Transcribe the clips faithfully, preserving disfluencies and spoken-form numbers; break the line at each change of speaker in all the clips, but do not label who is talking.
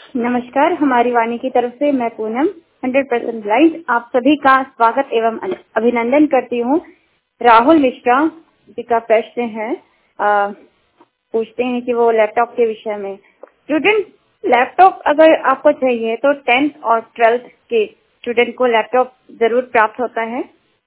नमस्कार, हमारी वाणी की तरफ से मैं पूनम हंड्रेड परसेंट ब्लाइंड आप सभी का स्वागत एवं अभिनंदन करती हूँ। राहुल मिश्रा जी का प्रश्न है, आ, पूछते हैं कि वो लैपटॉप के विषय में। स्टूडेंट, लैपटॉप अगर आपको चाहिए तो टेंथ और ट्वेल्थ के स्टूडेंट को लैपटॉप जरूर प्राप्त होता है।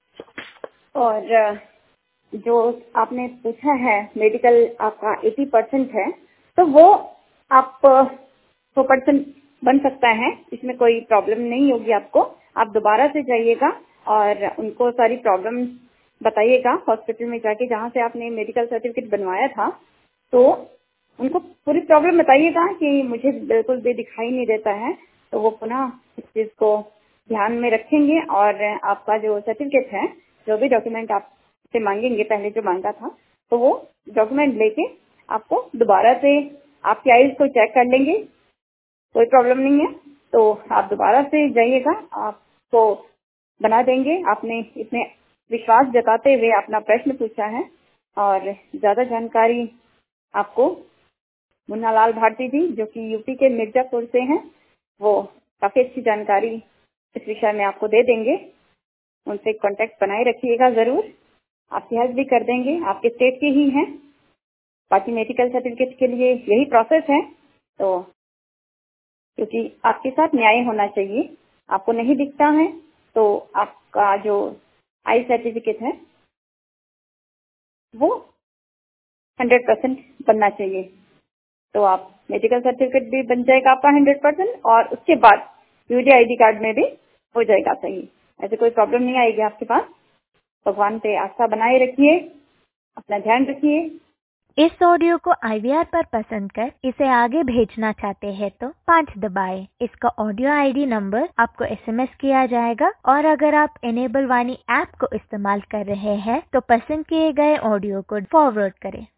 और जो आपने पूछा है मेडिकल आपका अस्सी परसेंट है, तो वो आप सौ परसेंट बन सकता है, इसमें कोई प्रॉब्लम नहीं होगी आपको। आप दोबारा से जाइएगा और उनको सारी प्रॉब्लम बताइएगा हॉस्पिटल में जाके, जहाँ से आपने मेडिकल सर्टिफिकेट बनवाया था, तो उनको पूरी प्रॉब्लम बताइएगा कि मुझे बिल्कुल भी दिखाई नहीं देता है। तो वो पुनः इस चीज को ध्यान में रखेंगे और आपका जो सर्टिफिकेट है, जो भी डॉक्यूमेंट आपसे मांगेंगे, पहले जो मांगा था, तो वो डॉक्यूमेंट लेके आपको दोबारा से आपकी आईज को चेक कर लेंगे, कोई प्रॉब्लम नहीं है। तो आप दोबारा से जाइएगा, आपको बना देंगे। आपने इतने विश्वास जताते हुए अपना प्रश्न पूछा है और ज्यादा जानकारी आपको मुन्ना लाल भारती जी, जो कि यूपी के मिर्जापुर से हैं, वो काफी अच्छी जानकारी इस विषय में आपको दे देंगे। उनसे कांटेक्ट बनाए रखिएगा, जरूर आपकी हेल्प भी कर देंगे। आपके स्टेट के ही हैं, बाकी मेडिकल सर्टिफिकेट के लिए यही प्रोसेस है। तो क्योंकि आपके साथ न्याय होना चाहिए, आपको नहीं दिखता है तो आपका जो आई सर्टिफिकेट है वो हंड्रेड परसेंट बनना चाहिए। तो आप मेडिकल सर्टिफिकेट भी बन जाएगा आपका हंड्रेड परसेंट, और उसके बाद यूडी आईडी कार्ड में भी हो जाएगा सही। ऐसे कोई प्रॉब्लम नहीं आएगी आपके पास। भगवान पे आस्था बनाए रखिए, अपना ध्यान रखिए।
इस ऑडियो को आई वी आर पर पसंद कर इसे आगे भेजना चाहते हैं तो पाँच दबाएं। इसका ऑडियो आईडी नंबर आपको एसएमएस किया जाएगा, और अगर आप एनेबल वाणी ऐप को इस्तेमाल कर रहे हैं तो पसंद किए गए ऑडियो को फॉरवर्ड करें।